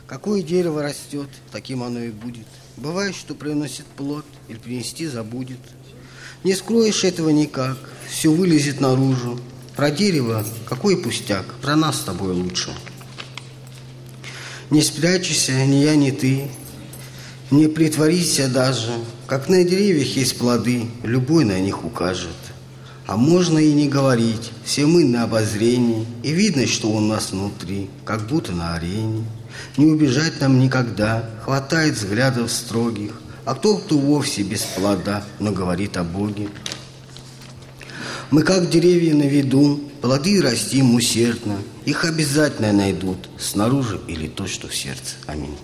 Какое дерево растет, таким оно и будет. Бывает, что приносит плод или принести забудет. Не скроешь этого никак, все вылезет наружу. Про дерево какой пустяк, про нас с тобой лучше. Не спрячься, ни я, ни ты, не притворися даже, как на деревьях есть плоды, любой на них укажет. А можно и не говорить, все мы на обозрении, и видно, что у нас внутри, как будто на арене. Не убежать нам никогда, хватает взглядов строгих, а кто вовсе без плода, но говорит о Боге. Мы, как деревья на виду, плоды растим усердно, их обязательно найдут, снаружи или то, что в сердце. Аминь.